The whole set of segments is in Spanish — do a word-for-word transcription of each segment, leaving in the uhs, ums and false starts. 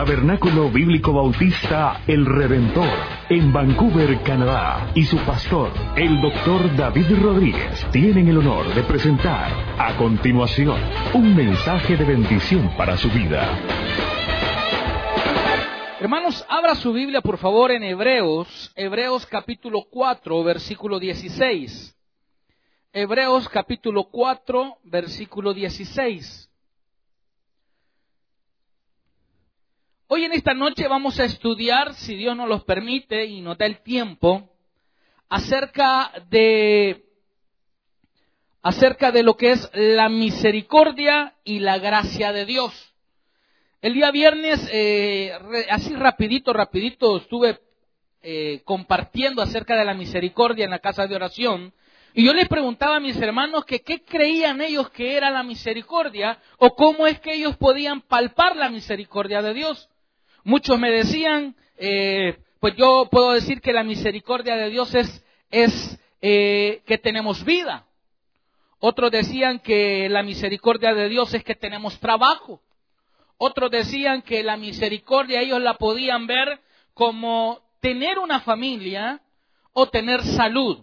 Tabernáculo Bíblico Bautista El Redentor, en Vancouver, Canadá, y su pastor, el doctor David Rodríguez, tienen el honor de presentar a continuación un mensaje de bendición para su vida. Hermanos, abra su Biblia por favor en Hebreos, Hebreos capítulo cuatro, versículo dieciséis. Hebreos capítulo cuatro, versículo dieciséis. Hoy en esta noche vamos a estudiar, si Dios nos los permite y nos da el tiempo, acerca de, acerca de lo que es la misericordia y la gracia de Dios. El día viernes, eh, así rapidito, rapidito, estuve eh, compartiendo acerca de la misericordia en la casa de oración. Y yo les preguntaba a mis hermanos que qué creían ellos que era la misericordia o cómo es que ellos podían palpar la misericordia de Dios. Muchos me decían, eh, pues yo puedo decir que la misericordia de Dios es, es eh, que tenemos vida. Otros decían que la misericordia de Dios es que tenemos trabajo. Otros decían que la misericordia ellos la podían ver como tener una familia o tener salud.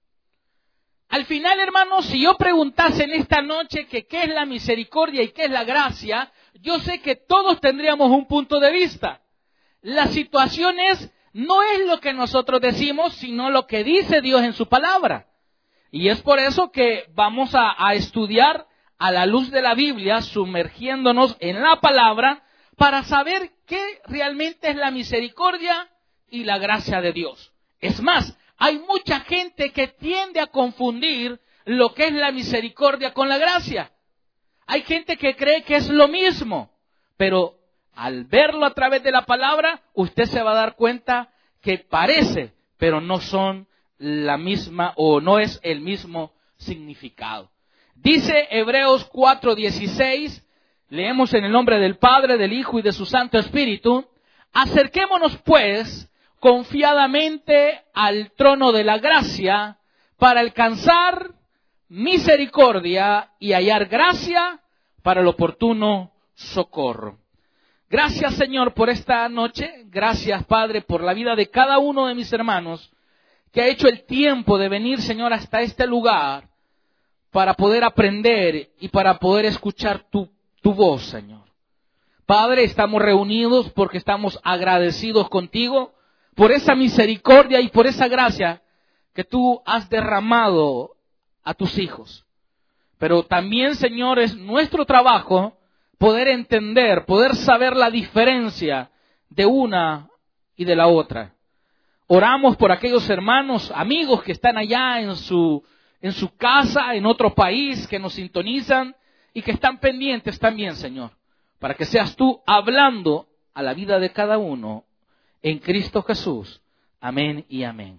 Al final, hermanos, si yo preguntase en esta noche que qué es la misericordia y qué es la gracia, yo sé que todos tendríamos un punto de vista. La situación es, no es lo que nosotros decimos, sino lo que dice Dios en su palabra. Y es por eso que vamos a, a estudiar a la luz de la Biblia, sumergiéndonos en la palabra, para saber qué realmente es la misericordia y la gracia de Dios. Es más, hay mucha gente que tiende a confundir lo que es la misericordia con la gracia. Hay gente que cree que es lo mismo, pero al verlo a través de la palabra, usted se va a dar cuenta que parece, pero no son la misma o no es el mismo significado. Dice Hebreos cuatro dieciséis, leemos en el nombre del Padre, del Hijo y de su Santo Espíritu: acerquémonos pues confiadamente al trono de la gracia para alcanzar misericordia y hallar gracia para el oportuno socorro. Gracias, Señor, por esta noche. Gracias, Padre, por la vida de cada uno de mis hermanos que ha hecho el tiempo de venir, Señor, hasta este lugar para poder aprender y para poder escuchar tu, tu voz, Señor. Padre, estamos reunidos porque estamos agradecidos contigo por esa misericordia y por esa gracia que tú has derramado a tus hijos. Pero también, Señor, es nuestro trabajo poder entender, poder saber la diferencia de una y de la otra. Oramos por aquellos hermanos, amigos que están allá en su, en su casa, en otro país, que nos sintonizan y que están pendientes también, Señor, para que seas tú hablando a la vida de cada uno en Cristo Jesús. Amén y amén.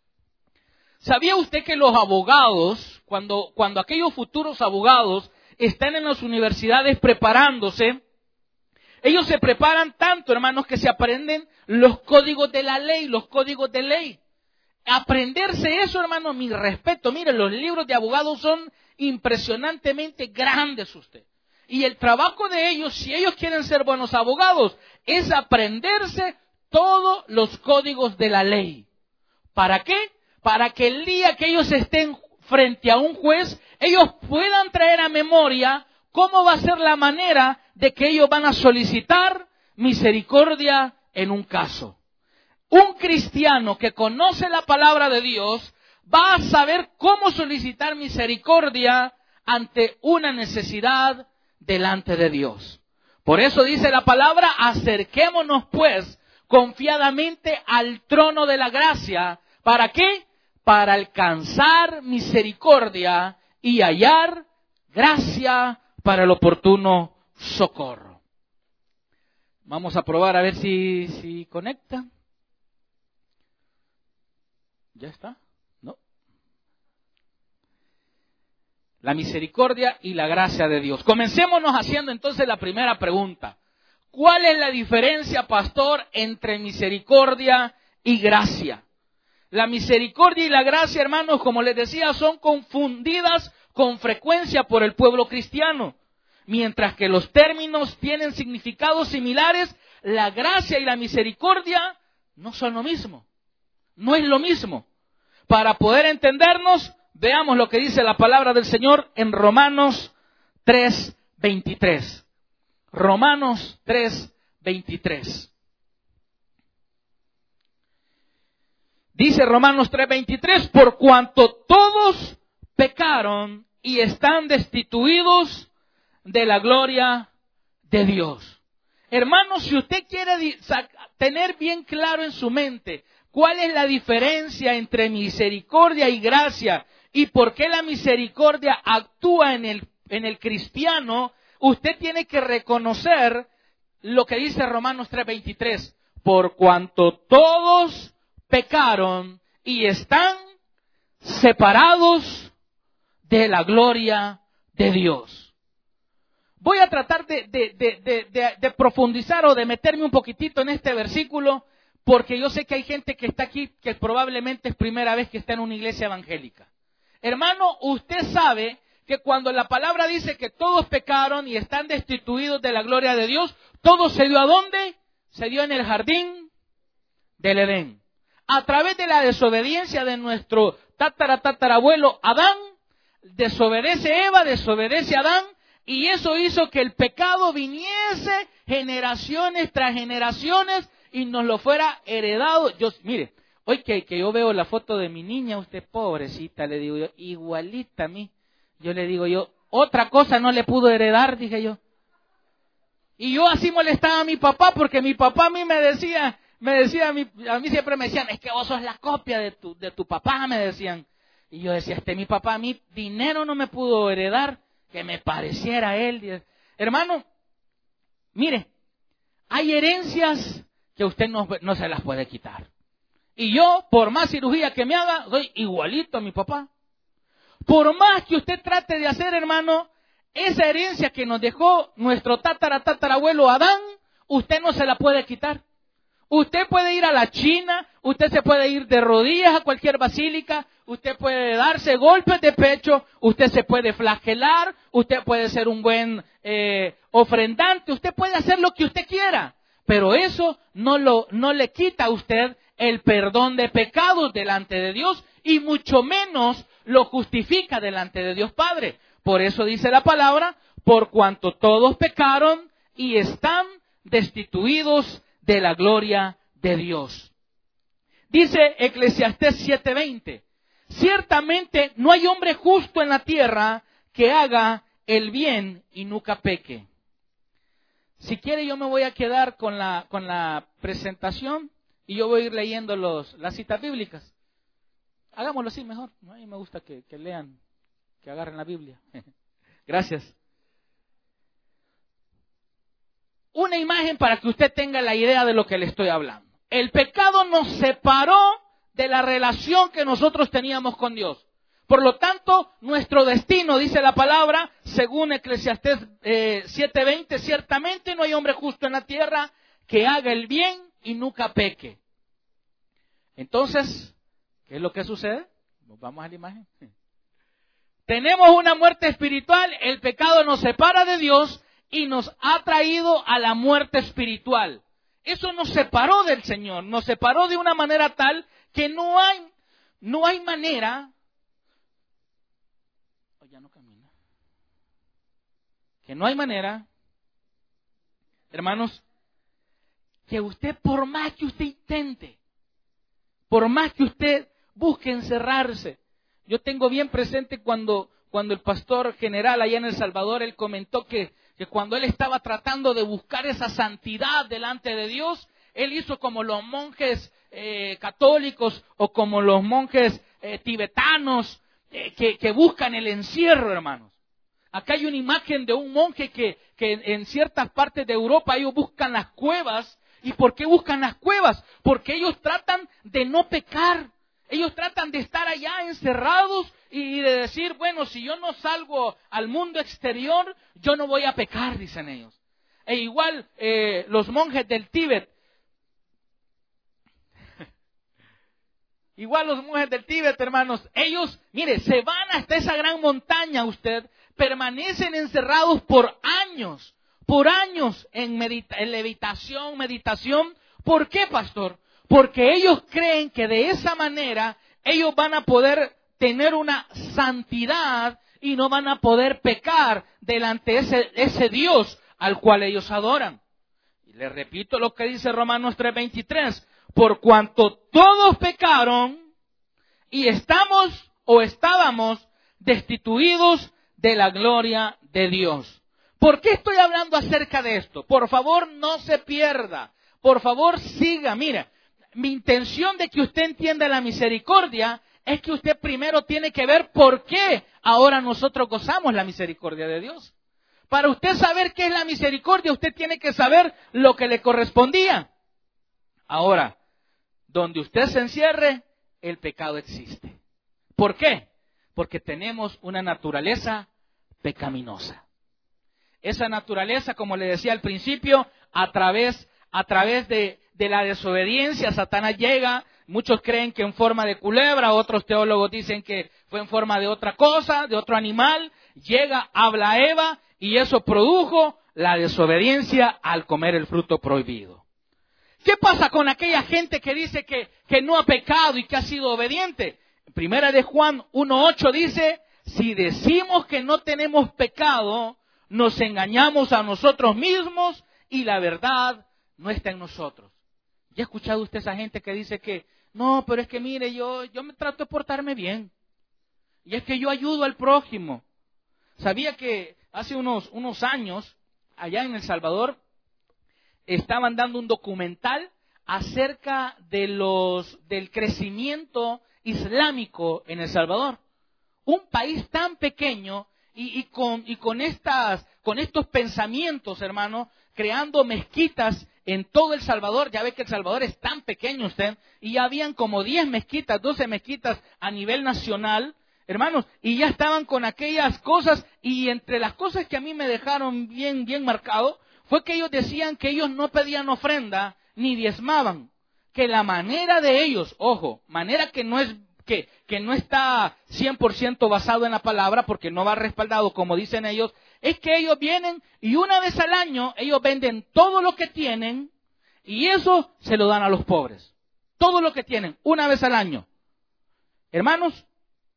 ¿Sabía usted que los abogados, cuando, cuando aquellos futuros abogados están en las universidades preparándose, ellos se preparan tanto, hermanos, que se aprenden los códigos de la ley, los códigos de ley? Aprenderse eso, hermano, mi respeto. Mire, los libros de abogados son impresionantemente grandes usted. Y el trabajo de ellos, si ellos quieren ser buenos abogados, es aprenderse todos los códigos de la ley. ¿Para qué? Para que el día que ellos estén frente a un juez, ellos puedan traer a memoria cómo va a ser la manera de que ellos van a solicitar misericordia en un caso. Un cristiano que conoce la palabra de Dios va a saber cómo solicitar misericordia ante una necesidad delante de Dios. Por eso dice la palabra: acerquémonos pues confiadamente al trono de la gracia. ¿Para qué? Para alcanzar misericordia y hallar gracia para el oportuno socorro. Vamos a probar a ver si, si conecta. ¿Ya está? ¿No? La misericordia y la gracia de Dios. Comencémonos haciendo entonces la primera pregunta. ¿Cuál es la diferencia, pastor, entre misericordia y gracia? La misericordia y la gracia, hermanos, como les decía, son confundidas con frecuencia por el pueblo cristiano. Mientras que los términos tienen significados similares, la gracia y la misericordia no son lo mismo. No es lo mismo. Para poder entendernos, veamos lo que dice la palabra del Señor en Romanos tres veintitrés. Romanos tres veintitrés. Dice Romanos tres veintitrés, por cuanto todos pecaron y están destituidos de la gloria de Dios. Hermanos, si usted quiere tener bien claro en su mente cuál es la diferencia entre misericordia y gracia y por qué la misericordia actúa en el, en el cristiano, usted tiene que reconocer lo que dice Romanos tres veintitrés. Por cuanto todos pecaron y están separados de la gloria de Dios. Voy a tratar de, de, de, de, de, de profundizar o de meterme un poquitito en este versículo, porque yo sé que hay gente que está aquí que probablemente es primera vez que está en una iglesia evangélica. Hermano, usted sabe que cuando la palabra dice que todos pecaron y están destituidos de la gloria de Dios, todo se dio ¿a dónde? Se dio en el jardín del Edén. A través de la desobediencia de nuestro tatara tatarabuelo Adán, desobedece Eva, desobedece Adán, y eso hizo que el pecado viniese generaciones tras generaciones y nos lo fuera heredado. Yo, mire, hoy que, que yo veo la foto de mi niña, usted pobrecita, le digo yo, igualita a mí. Yo le digo yo, otra cosa no le pudo heredar, dije yo. Y yo así molestaba a mi papá, porque mi papá a mí me decía, me decía, a mí, a mí siempre me decían, es que vos sos la copia de tu, de tu papá, me decían. Y yo decía, este mi papá a mí dinero no me pudo heredar, que me pareciera a él. Hermano, mire, hay herencias que usted no, no se las puede quitar. Y yo, por más cirugía que me haga, soy igualito a mi papá. Por más que usted trate de hacer, hermano, esa herencia que nos dejó nuestro tatara tatarabuelo Adán, usted no se la puede quitar. Usted puede ir a la China, usted se puede ir de rodillas a cualquier basílica, usted puede darse golpes de pecho, usted se puede flagelar, usted puede ser un buen eh, ofrendante, usted puede hacer lo que usted quiera, pero eso no, lo, no le quita a usted el perdón de pecados delante de Dios y mucho menos lo justifica delante de Dios Padre. Por eso dice la palabra, por cuanto todos pecaron y están destituidos de la gloria de Dios. Dice Eclesiastés siete veinte, ciertamente no hay hombre justo en la tierra que haga el bien y nunca peque. Si quiere yo me voy a quedar con la, con la presentación y yo voy a ir leyendo los, las citas bíblicas. Hagámoslo así mejor, ¿no? A mí me gusta que, que lean, que agarren la Biblia. Gracias. Una imagen para que usted tenga la idea de lo que le estoy hablando. El pecado nos separó de la relación que nosotros teníamos con Dios. Por lo tanto, nuestro destino, dice la palabra, según Eclesiastés eh, siete veinte, ciertamente no hay hombre justo en la tierra que haga el bien y nunca peque. Entonces, ¿qué es lo que sucede? Nos vamos a la imagen. Tenemos una muerte espiritual, el pecado nos separa de Dios y nos ha traído a la muerte espiritual. Eso nos separó del Señor, nos separó de una manera tal que no hay, no hay manera, oh, ya no camina, que no hay manera, hermanos, que usted, por más que usted intente, por más que usted busque encerrarse. Yo tengo bien presente cuando, cuando el pastor general allá en El Salvador, él comentó que, que cuando él estaba tratando de buscar esa santidad delante de Dios, él hizo como los monjes eh, católicos o como los monjes eh, tibetanos eh, que, que buscan el encierro, hermanos. Acá hay una imagen de un monje que, que en ciertas partes de Europa ellos buscan las cuevas. ¿Y por qué buscan las cuevas? Porque ellos tratan de no pecar. Ellos tratan de estar allá encerrados y de decir, bueno, si yo no salgo al mundo exterior, yo no voy a pecar, dicen ellos. E igual eh, los monjes del Tíbet. Igual los monjes del Tíbet, hermanos, ellos, mire, se van hasta esa gran montaña usted, permanecen encerrados por años, por años en, medita- en levitación, meditación. ¿Por qué, pastor? Porque ellos creen que de esa manera ellos van a poder tener una santidad y no van a poder pecar delante de ese, ese Dios al cual ellos adoran. Y les repito lo que dice Romanos tres veintitrés. Por cuanto todos pecaron y estamos o estábamos destituidos de la gloria de Dios. ¿Por qué estoy hablando acerca de esto? Por favor, no se pierda. Por favor, siga. Mira, mi intención de que usted entienda la misericordia es que usted primero tiene que ver por qué ahora nosotros gozamos la misericordia de Dios. Para usted saber qué es la misericordia, usted tiene que saber lo que le correspondía. Ahora, donde usted se encierre, el pecado existe. ¿Por qué? Porque tenemos una naturaleza pecaminosa. Esa naturaleza, como le decía al principio, a través, a través de, de la desobediencia, Satanás llega. Muchos creen que en forma de culebra, otros teólogos dicen que fue en forma de otra cosa, de otro animal. Llega, habla a Eva y eso produjo la desobediencia al comer el fruto prohibido. ¿Qué pasa con aquella gente que dice que, que no ha pecado y que ha sido obediente? Primera de Juan uno ocho dice, si decimos que no tenemos pecado, nos engañamos a nosotros mismos y la verdad no está en nosotros. ¿Ya ha escuchado usted esa gente que dice que, no, pero es que mire, yo, yo me trato de portarme bien. Y es que yo ayudo al prójimo. Sabía que hace unos, unos años, allá en El Salvador, estaban dando un documental acerca de los, del crecimiento islámico en El Salvador. Un país tan pequeño y, y, con, y con, estas, con estos pensamientos, hermano, creando mezquitas en todo El Salvador. Ya ve que El Salvador es tan pequeño usted, y ya habían como diez mezquitas, doce mezquitas a nivel nacional, hermanos, y ya estaban con aquellas cosas, y entre las cosas que a mí me dejaron bien, bien marcado, fue que ellos decían que ellos no pedían ofrenda ni diezmaban, que la manera de ellos, ojo, manera que no es que, que no está cien por ciento basado en la palabra, porque no va respaldado como dicen ellos, es que ellos vienen y una vez al año ellos venden todo lo que tienen y eso se lo dan a los pobres. Todo lo que tienen, una vez al año. Hermanos,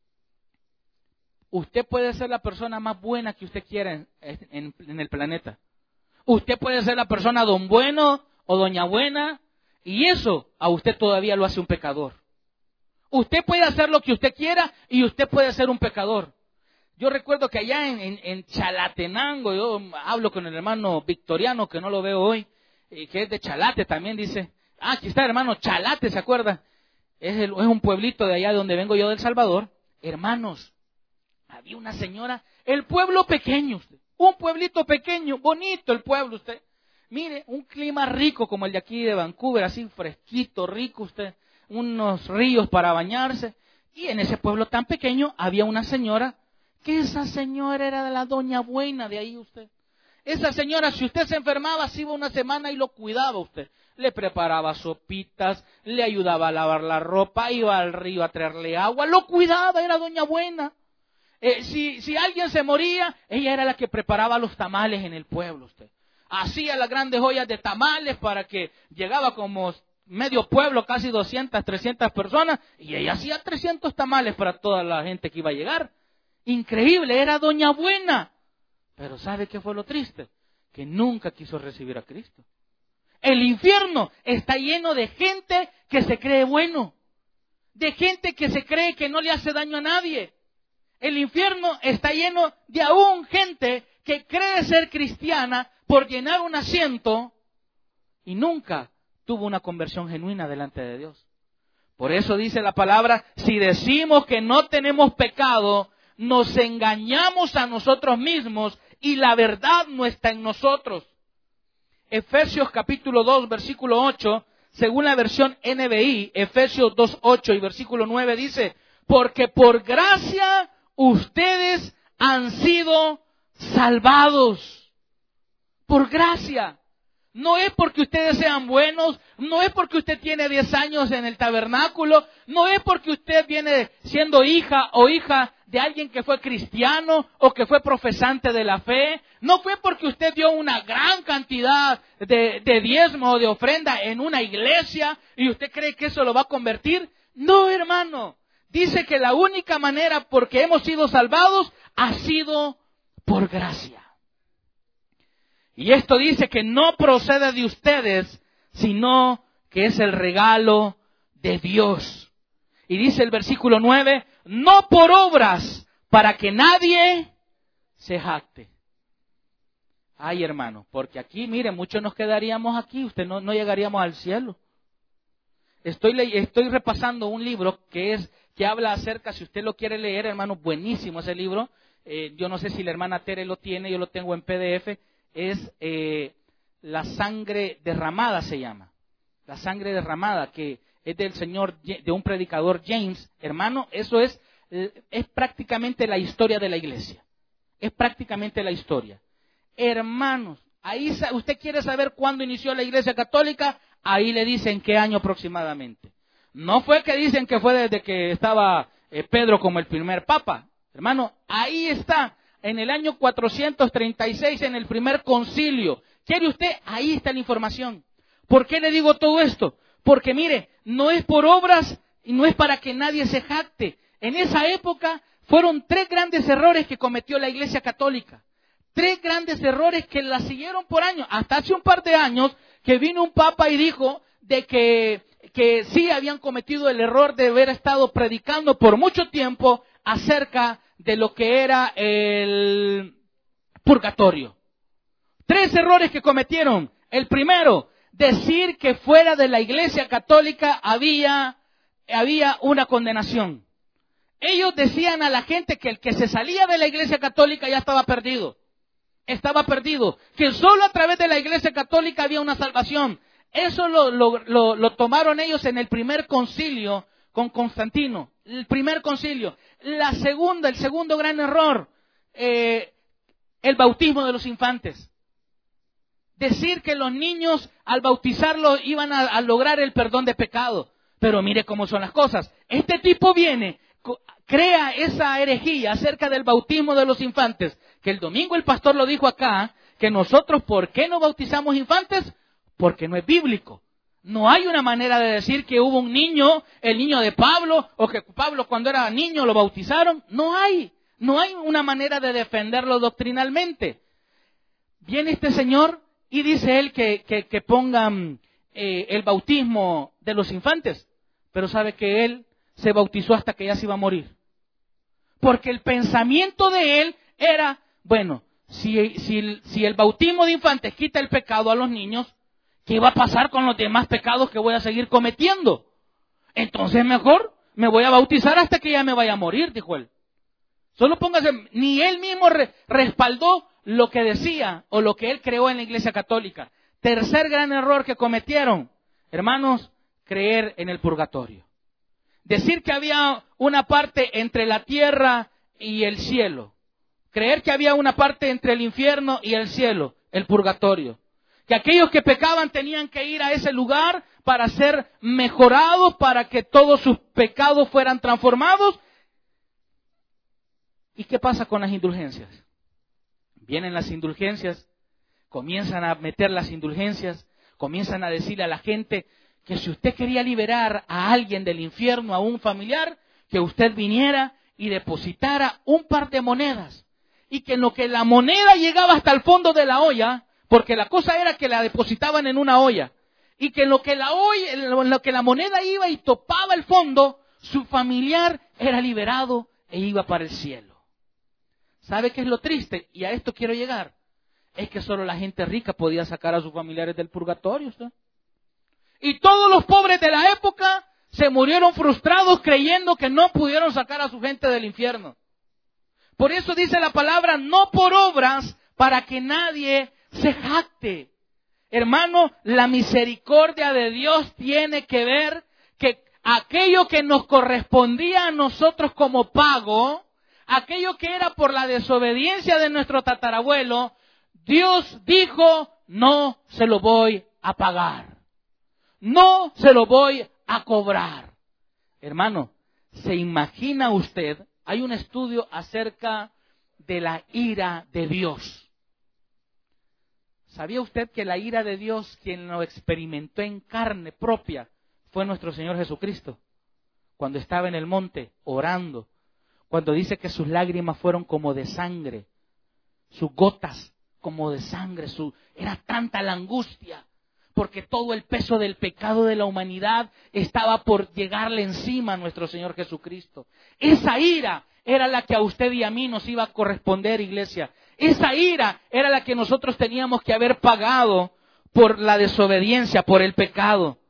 usted puede ser la persona más buena que usted quiera en, en, en el planeta. Usted puede ser la persona don bueno o doña buena, y eso a usted todavía lo hace un pecador. Usted puede hacer lo que usted quiera y usted puede ser un pecador. Yo recuerdo que allá en, en, en Chalatenango, yo hablo con el hermano Victoriano, que no lo veo hoy, eh, que es de Chalate también, dice, ah, aquí está el hermano Chalate, ¿se acuerda? Es, el, es un pueblito de allá de donde vengo yo, del Salvador. Hermanos, había una señora, el pueblo pequeño, usted. Un pueblito pequeño, bonito el pueblo usted. Mire, un clima rico como el de aquí de Vancouver, así fresquito, rico usted. Unos ríos para bañarse. Y en ese pueblo tan pequeño había una señora, que esa señora era de la doña buena de ahí usted. Esa señora, si usted se enfermaba, se iba una semana y lo cuidaba usted. Le preparaba sopitas, le ayudaba a lavar la ropa, iba al río a traerle agua, lo cuidaba, era doña buena. Eh, si, si alguien se moría, ella era la que preparaba los tamales en el pueblo usted. Hacía las grandes ollas de tamales para que llegaba como medio pueblo, casi doscientas, trescientas personas, y ella hacía trescientos tamales para toda la gente que iba a llegar. Increíble, era doña buena. Pero ¿sabe qué fue lo triste? Que nunca quiso recibir a Cristo. El infierno está lleno de gente que se cree bueno, de gente que se cree que no le hace daño a nadie. El infierno está lleno de aún gente que cree ser cristiana por llenar un asiento y nunca tuvo una conversión genuina delante de Dios. Por eso dice la palabra, si decimos que no tenemos pecado, nos engañamos a nosotros mismos y la verdad no está en nosotros. Efesios capítulo dos, versículo ocho, según la versión N B I, Efesios dos, ocho y versículo nueve dice, porque por gracia ustedes han sido salvados. Por gracia. No es porque ustedes sean buenos, no es porque usted tiene diez años en el tabernáculo, no es porque usted viene siendo hija o hija de alguien que fue cristiano o que fue profesante de la fe, no fue porque usted dio una gran cantidad de, de diezmo o de ofrenda en una iglesia y usted cree que eso lo va a convertir. No, hermano, dice que la única manera por que hemos sido salvados ha sido por gracia. Y esto dice que no procede de ustedes, sino que es el regalo de Dios. Y dice el versículo nueve, no por obras, para que nadie se jacte. Ay, hermano, porque aquí, mire, muchos nos quedaríamos aquí, usted no, no llegaríamos al cielo. Estoy, le- estoy repasando un libro que es que habla acerca, si usted lo quiere leer, hermano, buenísimo ese libro. Eh, yo no sé si la hermana Tere lo tiene, yo lo tengo en P D F. Es eh, La sangre derramada, se llama. La sangre derramada, que es del señor, de un predicador James. Hermano, eso es, es prácticamente la historia de la iglesia. Es prácticamente la historia. Hermanos, ahí usted quiere saber cuándo inició la iglesia católica, ahí le dicen qué año aproximadamente. No fue que dicen que fue desde que estaba eh, Pedro como el primer papa. Hermano, ahí está. En el año cuatrocientos treinta y seis, en el primer concilio. ¿Quiere usted? Ahí está la información. ¿Por qué le digo todo esto? Porque mire, no es por obras y no es para que nadie se jacte. En esa época fueron tres grandes errores que cometió la Iglesia Católica. Tres grandes errores que la siguieron por años. Hasta hace un par de años que vino un papa y dijo de que, que sí habían cometido el error de haber estado predicando por mucho tiempo acerca de lo que era el purgatorio. Tres errores que cometieron. El primero, decir que fuera de la Iglesia Católica había, había una condenación. Ellos decían a la gente que el que se salía de la Iglesia Católica ya estaba perdido. Estaba perdido. Que solo a través de la Iglesia Católica había una salvación. Eso lo, lo, lo, lo tomaron ellos en el primer concilio con Constantino. El primer concilio. La segunda, el segundo gran error, eh, el bautismo de los infantes. Decir que los niños al bautizarlos iban a, a lograr el perdón de pecado. Pero mire cómo son las cosas. Este tipo viene, crea esa herejía acerca del bautismo de los infantes. Que el domingo el pastor lo dijo acá, que nosotros, ¿por qué no bautizamos infantes? Porque no es bíblico. No hay una manera de decir que hubo un niño, el niño de Pablo, o que Pablo cuando era niño lo bautizaron. No hay. No hay una manera de defenderlo doctrinalmente. Viene este señor y dice él que, que, que pongan eh, el bautismo de los infantes. Pero sabe que él se bautizó hasta que ya se iba a morir. Porque el pensamiento de él era, bueno, si, si, si el bautismo de infantes quita el pecado a los niños, ¿qué va a pasar con los demás pecados que voy a seguir cometiendo? Entonces mejor me voy a bautizar hasta que ya me vaya a morir, dijo él. Solo póngase, ni él mismo re, respaldó lo que decía o lo que él creó en la Iglesia Católica. Tercer gran error que cometieron, hermanos, creer en el purgatorio. Decir que había una parte entre la tierra y el cielo. Creer que había una parte entre el infierno y el cielo, el purgatorio. Que aquellos que pecaban tenían que ir a ese lugar para ser mejorados, para que todos sus pecados fueran transformados. ¿Y qué pasa con las indulgencias? Vienen las indulgencias, comienzan a meter las indulgencias, comienzan a decirle a la gente que si usted quería liberar a alguien del infierno, a un familiar, que usted viniera y depositara un par de monedas. Y que en lo que la moneda llegaba hasta el fondo de la olla, porque la cosa era que la depositaban en una olla, y que en lo que la olla, en lo que la moneda iba y topaba el fondo, su familiar era liberado e iba para el cielo. ¿Sabe qué es lo triste? Y a esto quiero llegar. Es que solo la gente rica podía sacar a sus familiares del purgatorio, ¿sí? Y todos los pobres de la época se murieron frustrados creyendo que no pudieron sacar a su gente del infierno. Por eso dice la palabra, no por obras, para que nadie se jacte. Hermano, la misericordia de Dios tiene que ver que aquello que nos correspondía a nosotros como pago, aquello que era por la desobediencia de nuestro tatarabuelo, Dios dijo, no se lo voy a pagar. No se lo voy a cobrar. Hermano, ¿se imagina usted? Hay un estudio acerca de la ira de Dios. ¿Sabía usted que la ira de Dios, quien lo experimentó en carne propia, fue nuestro Señor Jesucristo? Cuando estaba en el monte orando, cuando dice que sus lágrimas fueron como de sangre, sus gotas como de sangre, su, era tanta la angustia, porque todo el peso del pecado de la humanidad estaba por llegarle encima a nuestro Señor Jesucristo. Esa ira era la que a usted y a mí nos iba a corresponder, iglesia. Esa ira era la que nosotros teníamos que haber pagado por la desobediencia, por el pecado.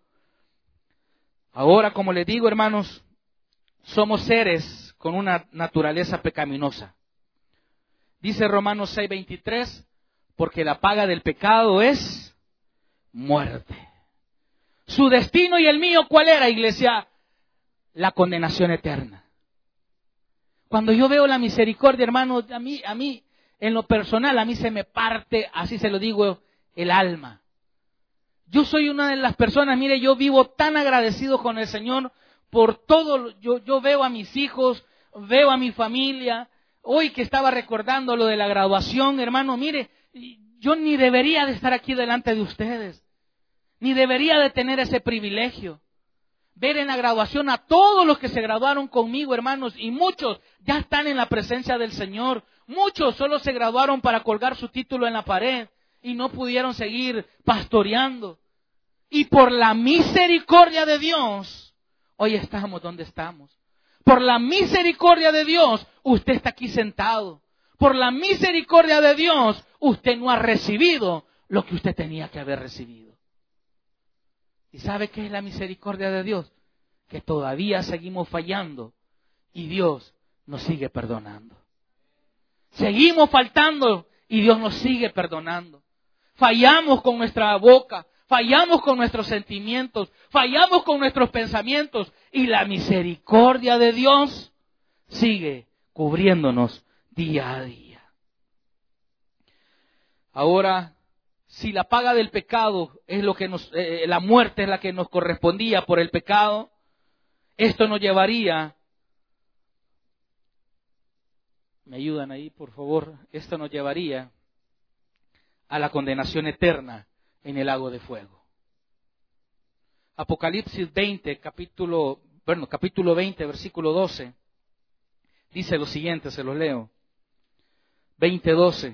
Ahora, como les digo, hermanos, somos seres con una naturaleza pecaminosa. Dice Romanos seis veintitrés, porque la paga del pecado es muerte. Su destino y el mío, ¿cuál era, iglesia? La condenación eterna. Cuando yo veo la misericordia, hermano, a mí, a mí, en lo personal, a mí se me parte, así se lo digo, el alma. Yo soy una de las personas, mire, yo vivo tan agradecido con el Señor por todo. Yo, yo veo a mis hijos, veo a mi familia. Hoy que estaba recordando lo de la graduación, hermano, mire, yo ni debería de estar aquí delante de ustedes. Ni debería de tener ese privilegio. Ver en la graduación a todos los que se graduaron conmigo, hermanos, y muchos ya están en la presencia del Señor. Muchos solo se graduaron para colgar su título en la pared y no pudieron seguir pastoreando. Y por la misericordia de Dios, hoy estamos donde estamos. Por la misericordia de Dios, usted está aquí sentado. Por la misericordia de Dios, usted no ha recibido lo que usted tenía que haber recibido. ¿Y sabe qué es la misericordia de Dios? Que todavía seguimos fallando y Dios nos sigue perdonando. Seguimos faltando y Dios nos sigue perdonando. Fallamos con nuestra boca, fallamos con nuestros sentimientos, fallamos con nuestros pensamientos y la misericordia de Dios sigue cubriéndonos día a día. Ahora, si la paga del pecado es lo que nos, eh, la muerte es la que nos correspondía por el pecado, esto nos llevaría, me ayudan ahí por favor, esto nos llevaría a la condenación eterna en el lago de fuego. Apocalipsis veinte, capítulo, bueno, capítulo veinte, versículo doce, dice lo siguiente, se los leo. veinte doce.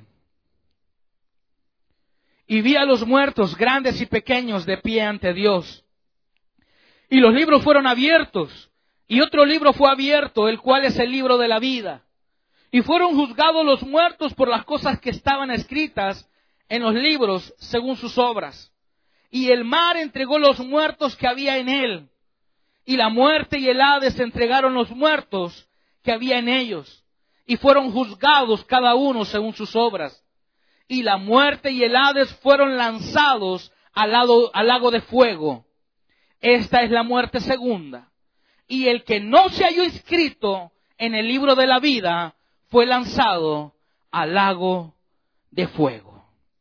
Y vi a los muertos, grandes y pequeños, de pie ante Dios. Y los libros fueron abiertos. Y otro libro fue abierto, el cual es el libro de la vida. Y fueron juzgados los muertos por las cosas que estaban escritas en los libros, según sus obras. Y el mar entregó los muertos que había en él. Y la muerte y el Hades entregaron los muertos que había en ellos. Y fueron juzgados cada uno según sus obras. Y la muerte y el Hades fueron lanzados al, lado, al lago de fuego. Esta es la muerte segunda. Y el que no se halló inscrito en el libro de la vida fue lanzado al lago de fuego.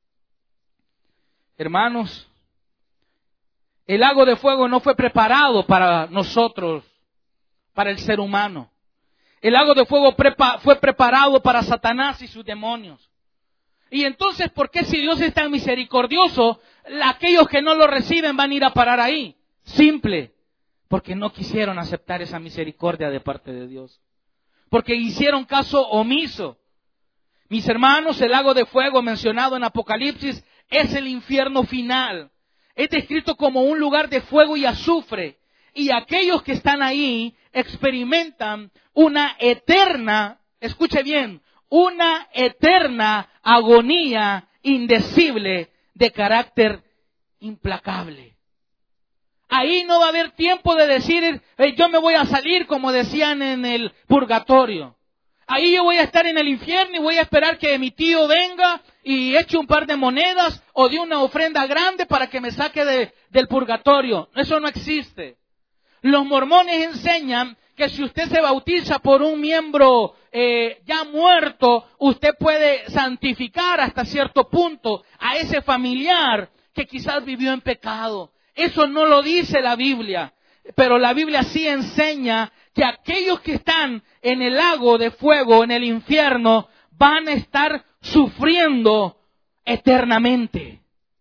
Hermanos, el lago de fuego no fue preparado para nosotros, para el ser humano. El lago de fuego prepa- fue preparado para Satanás y sus demonios. Y entonces, ¿por qué si Dios es tan misericordioso, aquellos que no lo reciben van a ir a parar ahí? Simple, porque no quisieron aceptar esa misericordia de parte de Dios. Porque hicieron caso omiso. Mis hermanos, el lago de fuego mencionado en Apocalipsis es el infierno final. Es descrito como un lugar de fuego y azufre. Y aquellos que están ahí experimentan una eterna, escuche bien, una eterna agonía indecible de carácter implacable. Ahí no va a haber tiempo de decir, hey, yo me voy a salir como decían en el purgatorio. Ahí yo voy a estar en el infierno y voy a esperar que mi tío venga y eche un par de monedas o de una ofrenda grande para que me saque de, del purgatorio. Eso no existe. Los mormones enseñan que si usted se bautiza por un miembro eh, ya muerto, usted puede santificar hasta cierto punto a ese familiar que quizás vivió en pecado. Eso no lo dice la Biblia, pero la Biblia sí enseña que aquellos que están en el lago de fuego, en el infierno, van a estar sufriendo eternamente.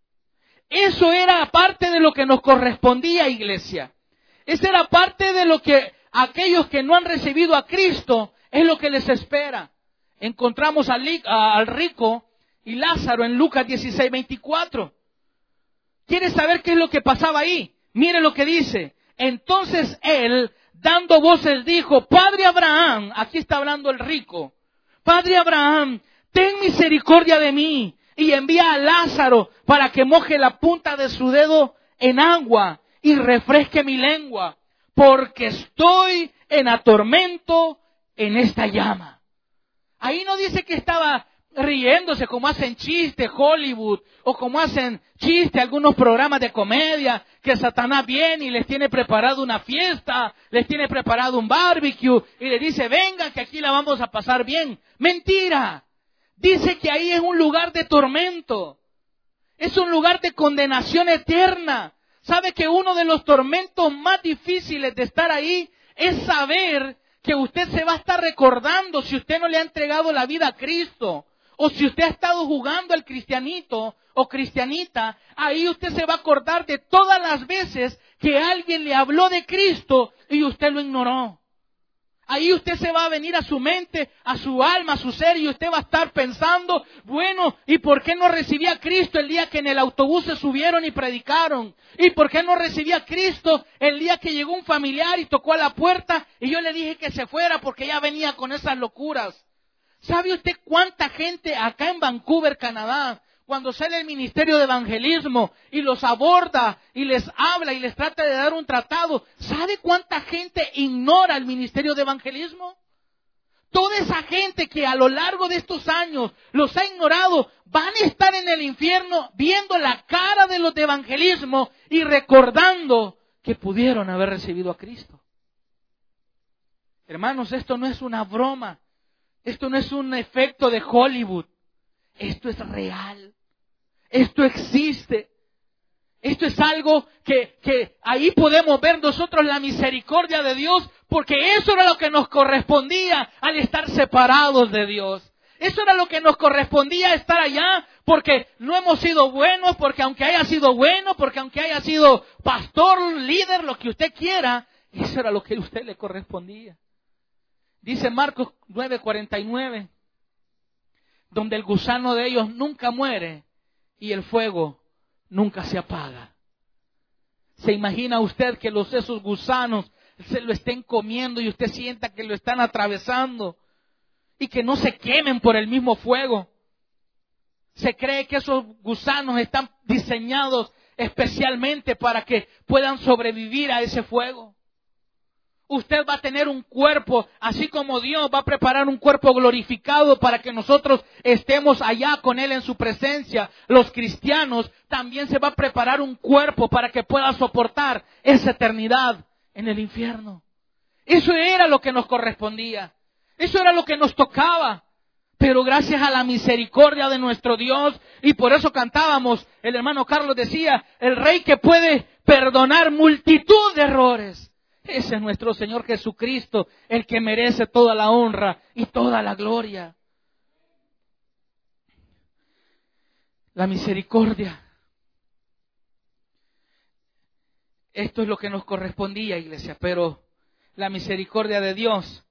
Eso era parte de lo que nos correspondía, iglesia. Esa era parte de lo que aquellos que no han recibido a Cristo es lo que les espera. Encontramos al, al rico y Lázaro en Lucas dieciséis veinticuatro. ¿Quieres saber qué es lo que pasaba ahí? Mire lo que dice. Entonces él, dando voces, dijo: Padre Abraham, aquí está hablando el rico, Padre Abraham, ten misericordia de mí y envía a Lázaro para que moje la punta de su dedo en agua y refresque mi lengua, porque estoy en atormento en esta llama. Ahí no dice que estaba riéndose como hacen chiste Hollywood o como hacen chiste algunos programas de comedia, que Satanás viene y les tiene preparado una fiesta, les tiene preparado un barbecue y les dice: vengan que aquí la vamos a pasar bien. Mentira. Dice que ahí es un lugar de tormento, es un lugar de condenación eterna. ¿Sabe que uno de los tormentos más difíciles de estar ahí es saber que usted se va a estar recordando, si usted no le ha entregado la vida a Cristo, o si usted ha estado jugando al cristianito o cristianita, ahí usted se va a acordar de todas las veces que alguien le habló de Cristo y usted lo ignoró? Ahí usted se va a venir a su mente, a su alma, a su ser, y usted va a estar pensando: bueno, ¿y por qué no recibí a Cristo el día que en el autobús se subieron y predicaron? ¿Y por qué no recibí a Cristo el día que llegó un familiar y tocó a la puerta y yo le dije que se fuera porque ya venía con esas locuras? ¿Sabe usted cuánta gente acá en Vancouver, Canadá, cuando sale el ministerio de evangelismo y los aborda y les habla y les trata de dar un tratado, ¿sabe cuánta gente ignora el ministerio de evangelismo? Toda esa gente que a lo largo de estos años los ha ignorado, van a estar en el infierno viendo la cara de los de evangelismo y recordando que pudieron haber recibido a Cristo. Hermanos, esto no es una broma, esto no es un efecto de Hollywood. Esto es real, esto existe, esto es algo que, que ahí podemos ver nosotros la misericordia de Dios, porque eso era lo que nos correspondía al estar separados de Dios. Eso era lo que nos correspondía estar allá, porque no hemos sido buenos, porque aunque haya sido bueno, porque aunque haya sido pastor, líder, lo que usted quiera, eso era lo que a usted le correspondía. Dice Marcos nueve cuarenta y nueve. Donde el gusano de ellos nunca muere y el fuego nunca se apaga. ¿Se imagina usted que los esos gusanos se lo estén comiendo y usted sienta que lo están atravesando y que no se quemen por el mismo fuego? Se cree que esos gusanos están diseñados especialmente para que puedan sobrevivir a ese fuego. Usted va a tener un cuerpo, así como Dios va a preparar un cuerpo glorificado para que nosotros estemos allá con Él en su presencia. Los cristianos también se va a preparar un cuerpo para que pueda soportar esa eternidad en el infierno. Eso era lo que nos correspondía. Eso era lo que nos tocaba. Pero gracias a la misericordia de nuestro Dios, y por eso cantábamos, el hermano Carlos decía, el Rey que puede perdonar multitud de errores. Ese es nuestro Señor Jesucristo, el que merece toda la honra y toda la gloria. La misericordia. Esto es lo que nos correspondía, iglesia, pero la misericordia de Dios,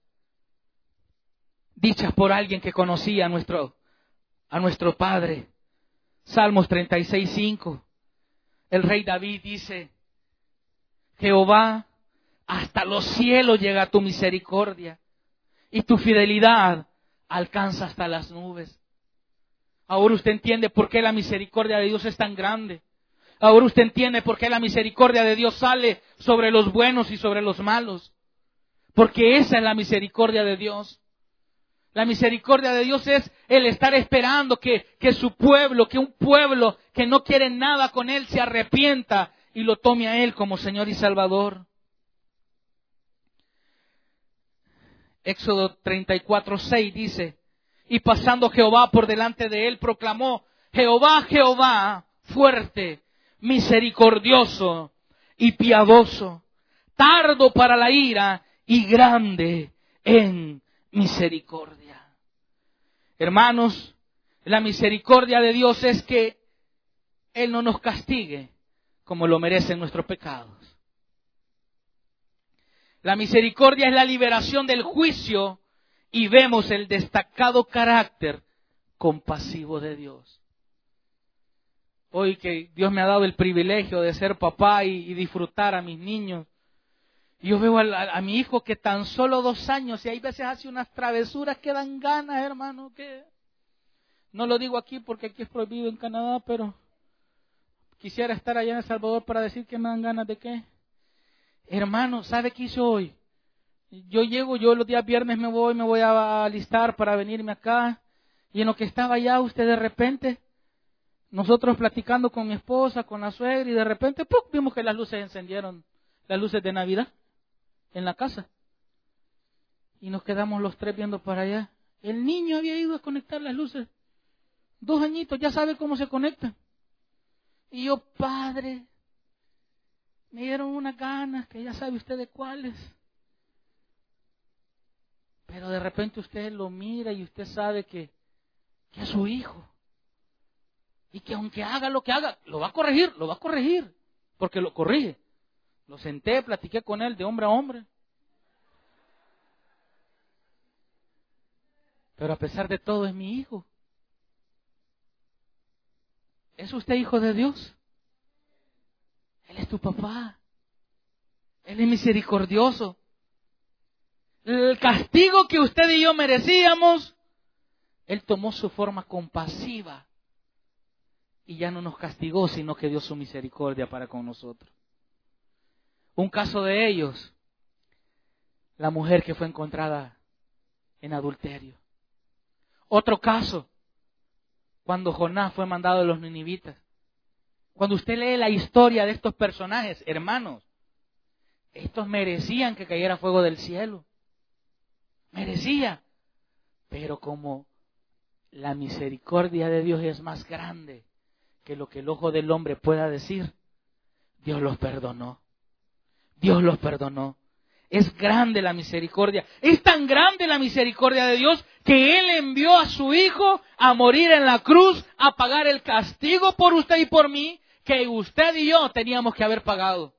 dicha por alguien que conocía a nuestro, a nuestro Padre. Salmos treinta y seis, cinco. El rey David dice: Jehová, hasta los cielos llega tu misericordia y tu fidelidad alcanza hasta las nubes. Ahora usted entiende por qué la misericordia de Dios es tan grande. Ahora usted entiende por qué la misericordia de Dios sale sobre los buenos y sobre los malos. Porque esa es la misericordia de Dios. La misericordia de Dios es el estar esperando que, que su pueblo, que un pueblo que no quiere nada con Él se arrepienta y lo tome a Él como Señor y Salvador. Éxodo treinta y cuatro, seis dice, y pasando Jehová por delante de él, proclamó, Jehová, Jehová, fuerte, misericordioso y piadoso, tardo para la ira y grande en misericordia. Hermanos, la misericordia de Dios es que Él no nos castigue como lo merecen nuestros pecados. La misericordia es la liberación del juicio y vemos el destacado carácter compasivo de Dios. Hoy que Dios me ha dado el privilegio de ser papá y, y disfrutar a mis niños, yo veo a, a, a mi hijo que tan solo dos años y hay veces hace unas travesuras que dan ganas, hermano, que no lo digo aquí porque aquí es prohibido en Canadá, pero quisiera estar allá en El Salvador para decir que me dan ganas de qué. Hermano, ¿sabe qué hizo hoy? Yo llego, yo los días viernes me voy, me voy a alistar para venirme acá. Y en lo que estaba allá, usted de repente, nosotros platicando con mi esposa, con la suegra, y de repente, ¡pum!, vimos que las luces encendieron, las luces de Navidad, en la casa. Y nos quedamos los tres viendo para allá. El niño había ido a conectar las luces. Dos añitos, ya sabe cómo se conectan. Y yo, padre, me dieron unas ganas que ya sabe usted de cuáles. Pero de repente usted lo mira y usted sabe que, que es su hijo. Y que aunque haga lo que haga, lo va a corregir, lo va a corregir. Porque lo corrige. Lo senté, platiqué con él de hombre a hombre. Pero a pesar de todo es mi hijo. ¿Es usted hijo de Dios? Él es tu papá. Él es misericordioso. El castigo que usted y yo merecíamos, Él tomó su forma compasiva y ya no nos castigó, sino que dio su misericordia para con nosotros. Un caso de ellos, la mujer que fue encontrada en adulterio. Otro caso, cuando Jonás fue mandado de los ninivitas. Cuando usted lee la historia de estos personajes, hermanos, estos merecían que cayera fuego del cielo. Merecía. Pero como la misericordia de Dios es más grande que lo que el ojo del hombre pueda decir, Dios los perdonó. Dios los perdonó. Es grande la misericordia. Es tan grande la misericordia de Dios que Él envió a su Hijo a morir en la cruz, a pagar el castigo por usted y por mí, que usted y yo teníamos que haber pagado.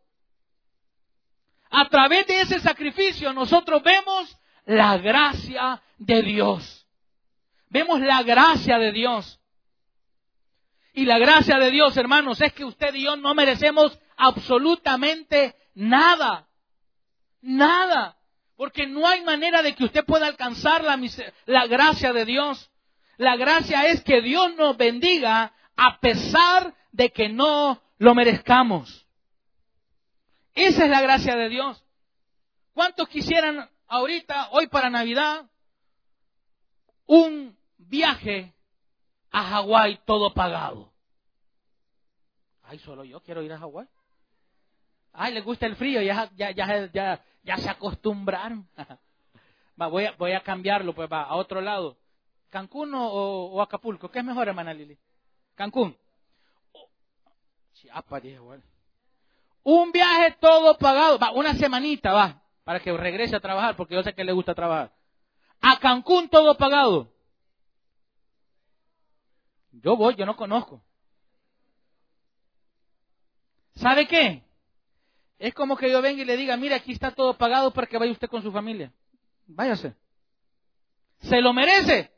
A través de ese sacrificio nosotros vemos la gracia de Dios. Vemos la gracia de Dios. Y la gracia de Dios, hermanos, es que usted y yo no merecemos absolutamente nada. Nada. Porque no hay manera de que usted pueda alcanzar la, la gracia de Dios. La gracia es que Dios nos bendiga a pesar de que no lo merezcamos. Esa es la gracia de Dios. ¿Cuántos quisieran ahorita, hoy para Navidad, un viaje a Hawái todo pagado? Ay, solo yo quiero ir a Hawái. Ay, les gusta el frío, ya, ya, ya, ya, ya se acostumbraron. Va, voy, a, voy a cambiarlo pues va, a otro lado. ¿Cancún o, o Acapulco? ¿Qué es mejor, hermana Lili? Cancún. Oh, Chiapas, dije, bueno. Un viaje todo pagado, va, una semanita, va, para que regrese a trabajar, porque yo sé que le gusta trabajar. A Cancún todo pagado. Yo voy, yo no conozco. ¿Sabe qué? Es como que yo venga y le diga, mira, aquí está todo pagado para que vaya usted con su familia. Váyase. ¿Se lo merece?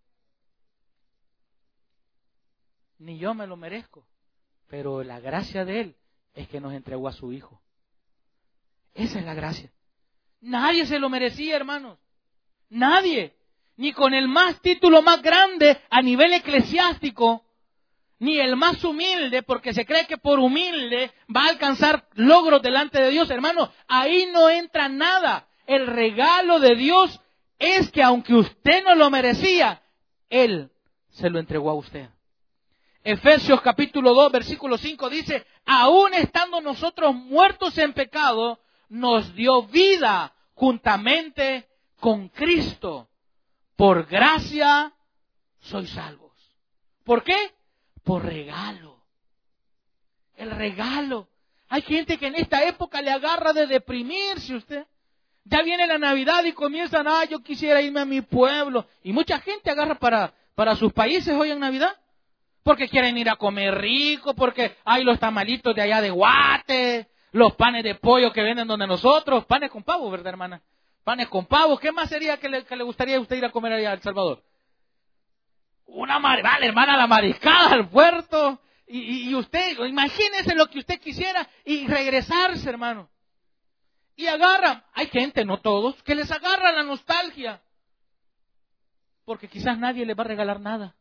Ni yo me lo merezco. Pero la gracia de Él es que nos entregó a su Hijo. Esa es la gracia. Nadie se lo merecía, hermanos. Nadie. Ni con el más título más grande a nivel eclesiástico, ni el más humilde, porque se cree que por humilde va a alcanzar logros delante de Dios. Hermano, ahí no entra nada. El regalo de Dios es que aunque usted no lo merecía, Él se lo entregó a usted. Efesios capítulo dos, versículo cinco dice, aún estando nosotros muertos en pecado, nos dio vida juntamente con Cristo, por gracia, sois salvos. ¿Por qué? Por regalo. El regalo. Hay gente que en esta época le agarra de deprimirse usted. Ya viene la Navidad y comienzan, ah, yo quisiera irme a mi pueblo. Y mucha gente agarra para, para sus países hoy en Navidad. Porque quieren ir a comer rico, porque hay los tamalitos de allá de Guate, los panes de pollo que venden donde nosotros, panes con pavo, ¿verdad, hermana? Panes con pavo. ¿Qué más sería que le, que le gustaría a usted ir a comer allá a El Salvador? Una mar... Vale, hermana, la mariscada al puerto. Y, y, y usted, imagínese lo que usted quisiera y regresarse, hermano. Y agarra, hay gente, no todos, que les agarra la nostalgia. Porque quizás nadie les va a regalar nada.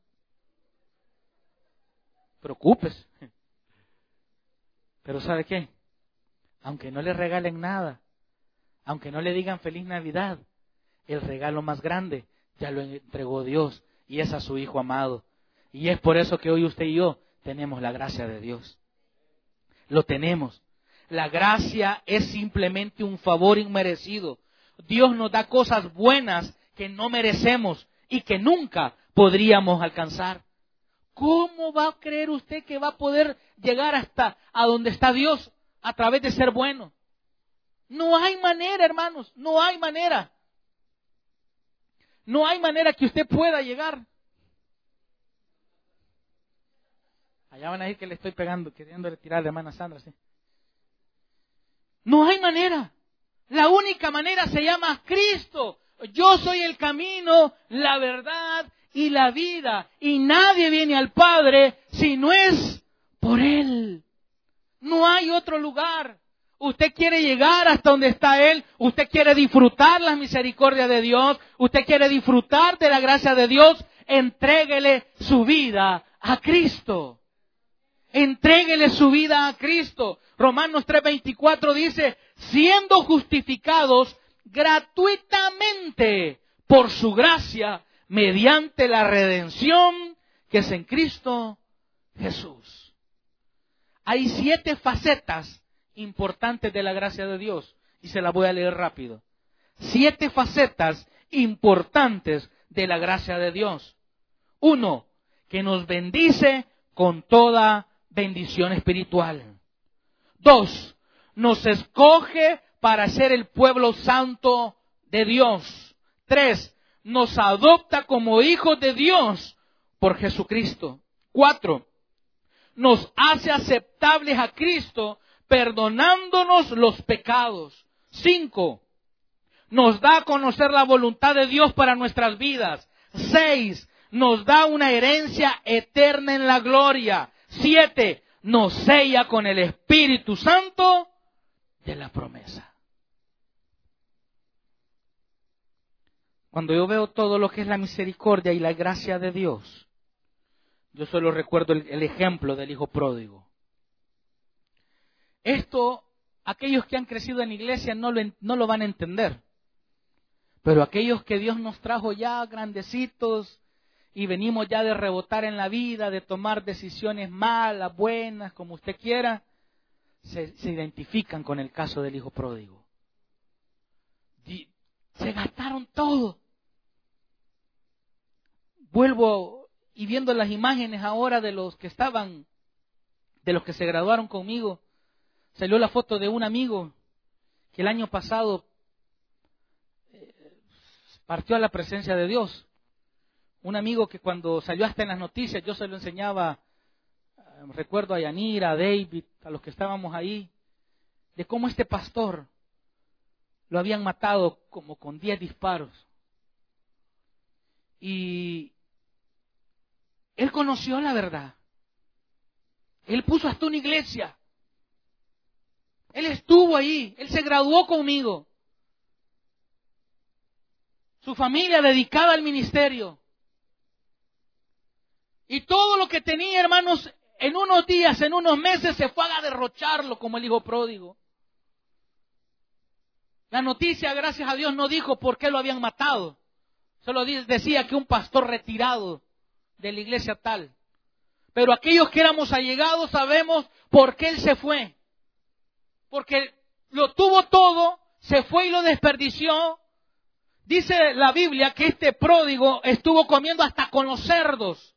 Preocúpese. Pero ¿sabe qué? Aunque no le regalen nada, aunque no le digan feliz Navidad, el regalo más grande ya lo entregó Dios y es a su Hijo amado. Y es por eso que hoy usted y yo tenemos la gracia de Dios. Lo tenemos. La gracia es simplemente un favor inmerecido. Dios nos da cosas buenas que no merecemos y que nunca podríamos alcanzar. ¿Cómo va a creer usted que va a poder llegar hasta a donde está Dios a través de ser bueno? No hay manera, hermanos, no hay manera. No hay manera que usted pueda llegar. Allá van a decir que le estoy pegando, queriéndole tirar a la hermana Sandra, ¿sí? No hay manera. La única manera se llama Cristo. Yo soy el camino, la verdad y la vida. Y nadie viene al Padre si no es por Él. No hay otro lugar. Usted quiere llegar hasta donde está Él. Usted quiere disfrutar la misericordia de Dios. Usted quiere disfrutar de la gracia de Dios. Entréguele su vida a Cristo. Entréguele su vida a Cristo. Romanos tres veinticuatro dice, siendo justificados gratuitamente por su gracia, mediante la redención que es en Cristo Jesús. Hay siete facetas importantes de la gracia de Dios y se las voy a leer rápido. Siete facetas importantes de la gracia de Dios. Uno, que nos bendice con toda bendición espiritual. Dos, nos escoge para ser el pueblo santo de Dios. Tres, nos adopta como hijos de Dios por Jesucristo. Cuatro, nos hace aceptables a Cristo perdonándonos los pecados. Cinco, nos da a conocer la voluntad de Dios para nuestras vidas. Seis, nos da una herencia eterna en la gloria. Siete, nos sella con el Espíritu Santo de la promesa. Cuando yo veo todo lo que es la misericordia y la gracia de Dios, yo solo recuerdo el, el ejemplo del hijo pródigo. Esto, aquellos que han crecido en la iglesia no lo, no lo van a entender. Pero aquellos que Dios nos trajo ya grandecitos y venimos ya de rebotar en la vida, de tomar decisiones malas, buenas, como usted quiera, se, se identifican con el caso del hijo pródigo. Y se gastaron todo. Vuelvo y viendo las imágenes ahora de los que estaban, de los que se graduaron conmigo, salió la foto de un amigo que el año pasado eh, partió a la presencia de Dios. Un amigo que cuando salió hasta en las noticias, yo se lo enseñaba, eh, recuerdo a Yanira, a David, a los que estábamos ahí, de cómo este pastor lo habían matado como con diez disparos. Y él conoció la verdad. Él puso hasta una iglesia. Él estuvo ahí, él se graduó conmigo. Su familia dedicada al ministerio. Y todo lo que tenía, hermanos, en unos días, en unos meses, se fue a derrocharlo como el hijo pródigo. La noticia, gracias a Dios, no dijo por qué lo habían matado. Solo decía que un pastor retirado de la iglesia tal. Pero aquellos que éramos allegados sabemos por qué él se fue. Porque lo tuvo todo, se fue y lo desperdició. Dice la Biblia que este pródigo estuvo comiendo hasta con los cerdos.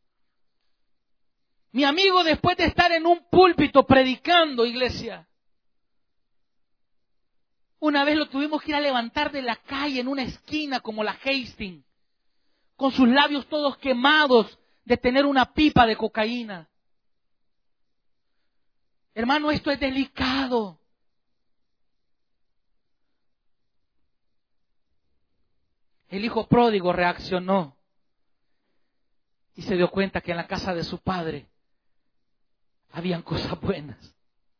Mi amigo, después de estar en un púlpito predicando, iglesia, una vez lo tuvimos que ir a levantar de la calle en una esquina como la Hastings, con sus labios todos quemados de tener una pipa de cocaína. Hermano, esto es delicado. El hijo pródigo reaccionó y se dio cuenta que en la casa de su padre habían cosas buenas.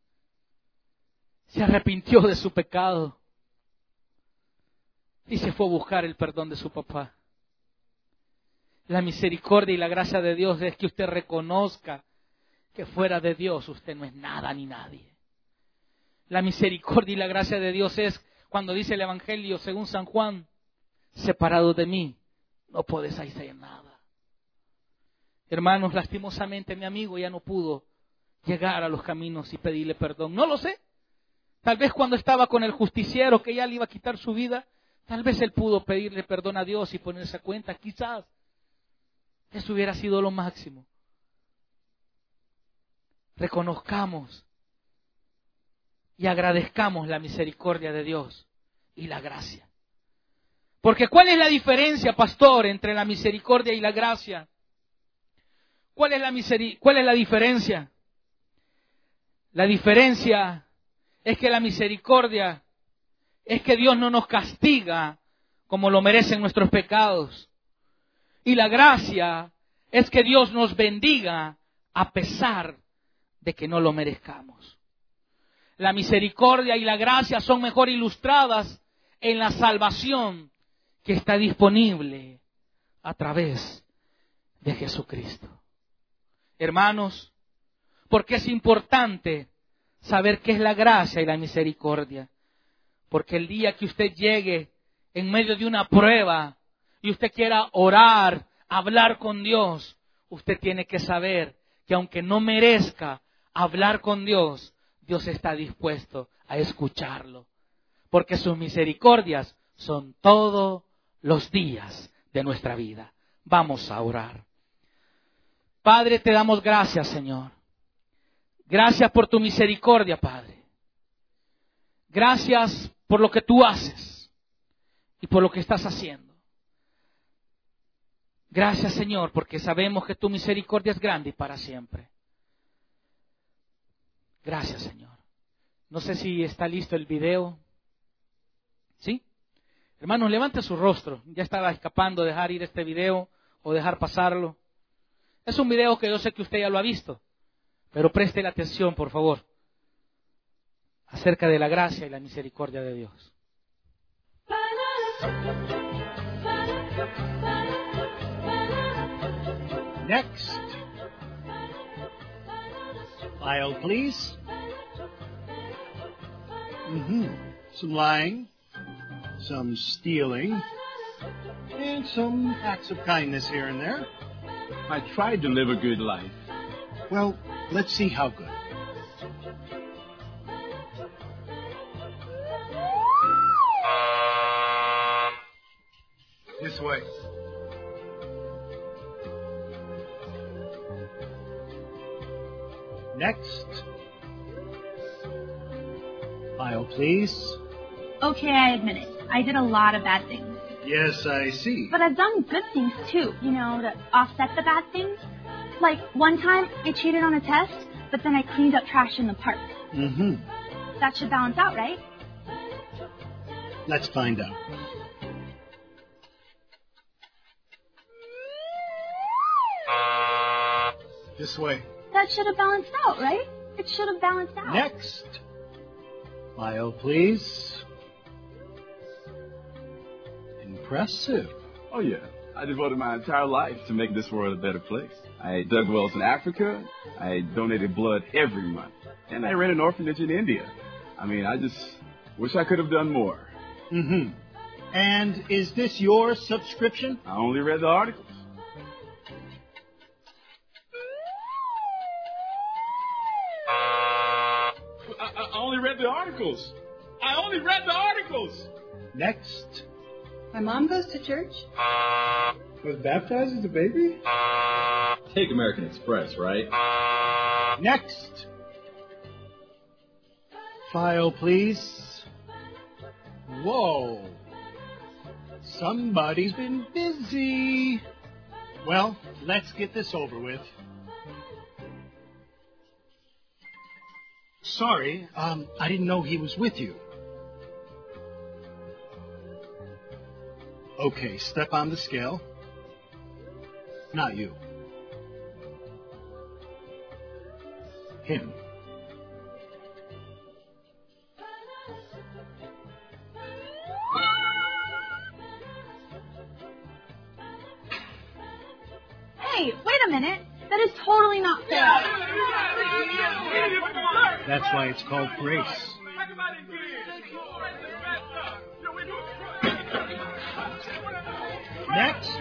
Se arrepintió de su pecado y se fue a buscar el perdón de su papá. La misericordia y la gracia de Dios es que usted reconozca que fuera de Dios usted no es nada ni nadie. La misericordia y la gracia de Dios es cuando dice el Evangelio según San Juan: separado de mí no podéis hacer nada. Hermanos, lastimosamente mi amigo ya no pudo llegar a los caminos y pedirle perdón. No lo sé. Tal vez cuando estaba con el justiciero que ya le iba a quitar su vida, tal vez él pudo pedirle perdón a Dios y ponerse a cuenta. Quizás eso hubiera sido lo máximo. Reconozcamos y agradezcamos la misericordia de Dios y la gracia. Porque ¿cuál es la diferencia, pastor, entre la misericordia y la gracia? ¿Cuál es la miseri- cuál es la diferencia? La diferencia es que la misericordia es que Dios no nos castiga como lo merecen nuestros pecados. Y la gracia es que Dios nos bendiga a pesar de que no lo merezcamos. La misericordia y la gracia son mejor ilustradas en la salvación que está disponible a través de Jesucristo. Hermanos, porque es importante saber qué es la gracia y la misericordia. Porque el día que usted llegue en medio de una prueba y usted quiera orar, hablar con Dios, usted tiene que saber que aunque no merezca hablar con Dios, Dios está dispuesto a escucharlo. Porque sus misericordias son todos los días de nuestra vida. Vamos a orar. Padre, te damos gracias, Señor. Gracias por tu misericordia, Padre. Gracias por lo que tú haces y por lo que estás haciendo. Gracias, Señor, porque sabemos que tu misericordia es grande y para siempre. Gracias, Señor. No sé si está listo el video. ¿Sí? Hermanos, levante su rostro. Ya estaba escapando dejar ir este video o dejar pasarlo. Es un video que yo sé que usted ya lo ha visto, pero preste la atención, por favor, acerca de la gracia y la misericordia de Dios. Next. File, please. Mm-hmm. Some lying, some stealing, and some acts of kindness here and there. I tried to live a good life. Well, let's see how good. This way. Next. File, please. Okay, I admit it. I did a lot of bad things. Yes, I see. But I've done good things, too, you know, to offset the bad things. Like, one time, I cheated on a test, but then I cleaned up trash in the park. Mm-hmm. That should balance out, right? Let's find out. This way. That should have balanced out, right? It should have balanced out. Next. File, please. Impressive. Oh, yeah. I devoted my entire life to make this world a better place. I dug wells in Africa. I donated blood every month. And I ran an orphanage in India. I mean, I just wish I could have done more. Mm-hmm. And is this your subscription? I only read the articles. I, I only read the articles. I only read the articles. Next. My mom goes to church. Was baptized as a baby? Take American Express, right? Next. File, please. Whoa. Somebody's been busy. Well, let's get this over with. Sorry, um, I didn't know he was with you. Okay, step on the scale. Not you. Him. Hey, wait a minute. That is totally not fair. That's why it's called grace. Next.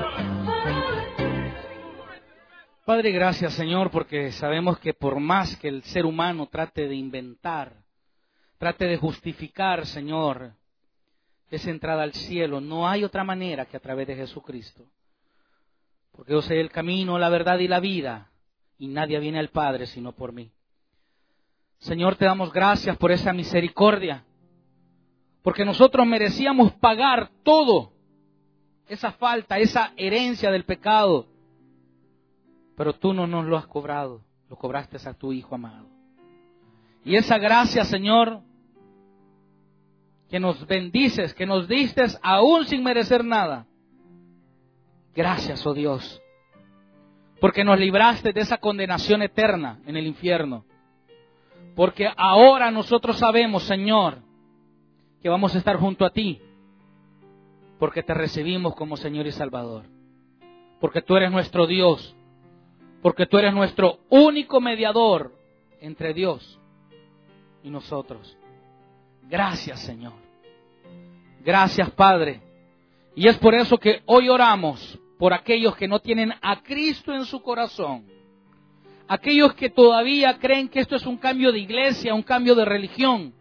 Padre, gracias, Señor, porque sabemos que por más que el ser humano trate de inventar, trate de justificar, Señor, esa entrada al cielo, no hay otra manera que a través de Jesucristo. Porque yo soy el camino, la verdad y la vida, y nadie viene al Padre sino por mí. Señor, te damos gracias por esa misericordia, porque nosotros merecíamos pagar todo, esa falta, esa herencia del pecado, pero tú no nos lo has cobrado, lo cobraste a tu Hijo amado. Y esa gracia, Señor, que nos bendices, que nos diste aún sin merecer nada, gracias, oh Dios, porque nos libraste de esa condenación eterna en el infierno. Porque ahora nosotros sabemos, Señor, que vamos a estar junto a ti, porque te recibimos como Señor y Salvador. Porque tú eres nuestro Dios, porque tú eres nuestro único mediador entre Dios y nosotros. Gracias, Señor. Gracias, Padre. Y es por eso que hoy oramos por aquellos que no tienen a Cristo en su corazón. Aquellos que todavía creen que esto es un cambio de iglesia, un cambio de religión.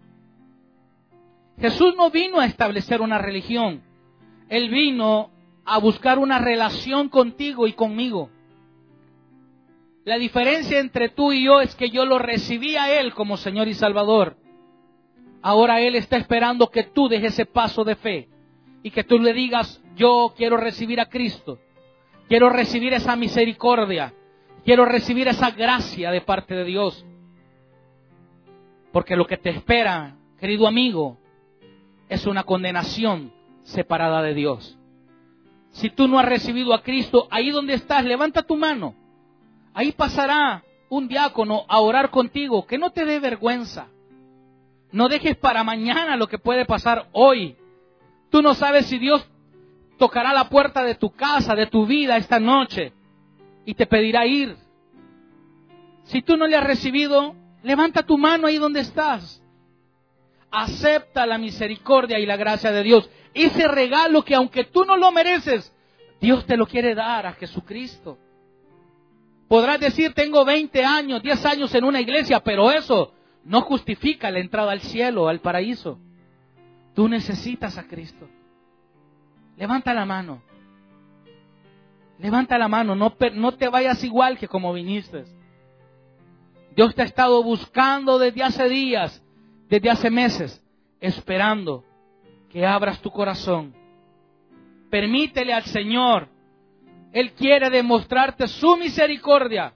Jesús no vino a establecer una religión. Él vino a buscar una relación contigo y conmigo. La diferencia entre tú y yo es que yo lo recibí a Él como Señor y Salvador. Ahora Él está esperando que tú dejes ese paso de fe y que tú le digas, yo quiero recibir a Cristo, quiero recibir esa misericordia, quiero recibir esa gracia de parte de Dios. Porque lo que te espera, querido amigo, es una condenación separada de Dios. Si tú no has recibido a Cristo, ahí donde estás, levanta tu mano. Ahí pasará un diácono a orar contigo, que no te dé vergüenza. No dejes para mañana lo que puede pasar hoy. Tú no sabes si Dios tocará la puerta de tu casa, de tu vida esta noche y te pedirá ir. Si tú no le has recibido, levanta tu mano ahí donde estás. Acepta la misericordia y la gracia de Dios. Ese regalo que aunque tú no lo mereces, Dios te lo quiere dar a Jesucristo. Podrás decir, tengo veinte años, diez años en una iglesia, pero eso no justifica la entrada al cielo, al paraíso. Tú necesitas a Cristo. Levanta la mano. Levanta la mano, no, no te vayas igual que como viniste. Dios te ha estado buscando desde hace días, desde hace meses, esperando que abras tu corazón. Permítele al Señor. Él quiere demostrarte su misericordia.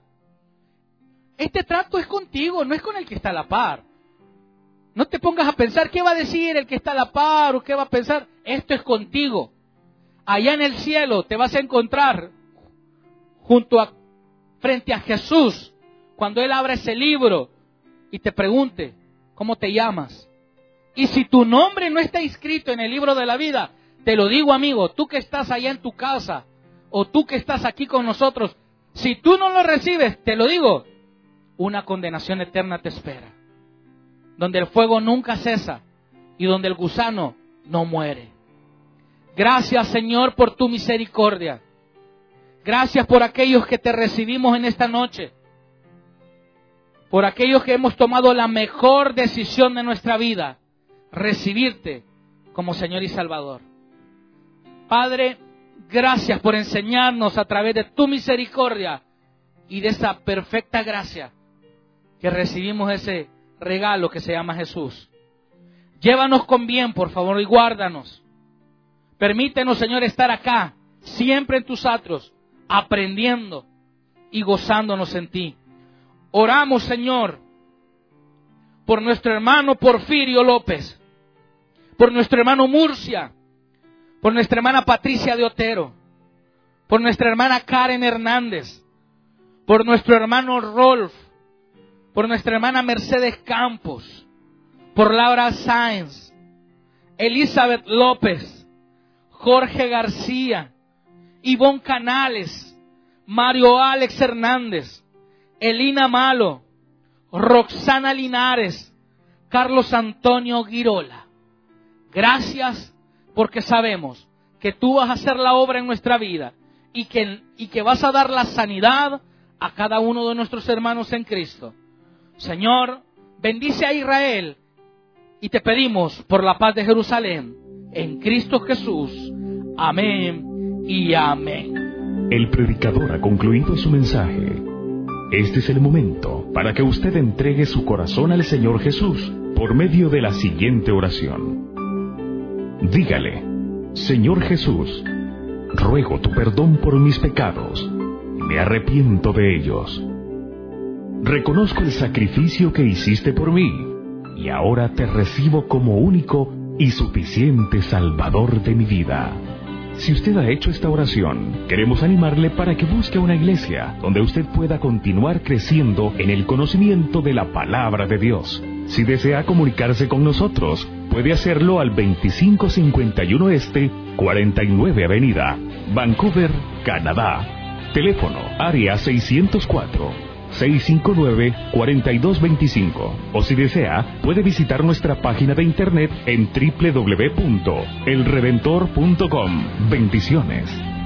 Este trato es contigo, no es con el que está a la par. No te pongas a pensar qué va a decir el que está a la par o qué va a pensar. Esto es contigo. Allá en el cielo te vas a encontrar junto a, frente a Jesús, cuando Él abra ese libro y te pregunte, ¿cómo te llamas? Y si tu nombre no está inscrito en el libro de la vida, te lo digo, amigo, tú que estás allá en tu casa, o tú que estás aquí con nosotros, si tú no lo recibes, te lo digo, una condenación eterna te espera, donde el fuego nunca cesa y donde el gusano no muere. Gracias, Señor, por tu misericordia. Gracias por aquellos que te recibimos en esta noche, por aquellos que hemos tomado la mejor decisión de nuestra vida, recibirte como Señor y Salvador. Padre, gracias por enseñarnos a través de tu misericordia y de esa perfecta gracia que recibimos ese regalo que se llama Jesús. Llévanos con bien, por favor, y guárdanos. Permítenos, Señor, estar acá, siempre en tus atrios, aprendiendo y gozándonos en ti. Oramos, Señor, por nuestro hermano Porfirio López, por nuestro hermano Murcia, por nuestra hermana Patricia de Otero, por nuestra hermana Karen Hernández, por nuestro hermano Rolf, por nuestra hermana Mercedes Campos, por Laura Sáenz, Elizabeth López, Jorge García, Ivonne Canales, Mario Alex Hernández, Elina Malo, Roxana Linares, Carlos Antonio Girola. Gracias porque sabemos que tú vas a hacer la obra en nuestra vida y que, y que vas a dar la sanidad a cada uno de nuestros hermanos en Cristo. Señor, bendice a Israel y te pedimos por la paz de Jerusalén, en Cristo Jesús. Amén y amén. El predicador ha concluido su mensaje. Este es el momento para que usted entregue su corazón al Señor Jesús por medio de la siguiente oración. Dígale: Señor Jesús, ruego tu perdón por mis pecados. Me arrepiento de ellos. Reconozco el sacrificio que hiciste por mí y ahora te recibo como único y suficiente Salvador de mi vida. Si usted ha hecho esta oración, queremos animarle para que busque una iglesia donde usted pueda continuar creciendo en el conocimiento de la palabra de Dios. Si desea comunicarse con nosotros, puede hacerlo al veinticinco cincuenta y uno Este, cuarenta y nueve Avenida, Vancouver, Canadá. Teléfono área seiscientos cuatro, seiscientos cincuenta y nueve, cuarenta y dos veinticinco. O si desea, puede visitar nuestra página de internet en doble u doble u doble u punto el redentor punto com. Bendiciones.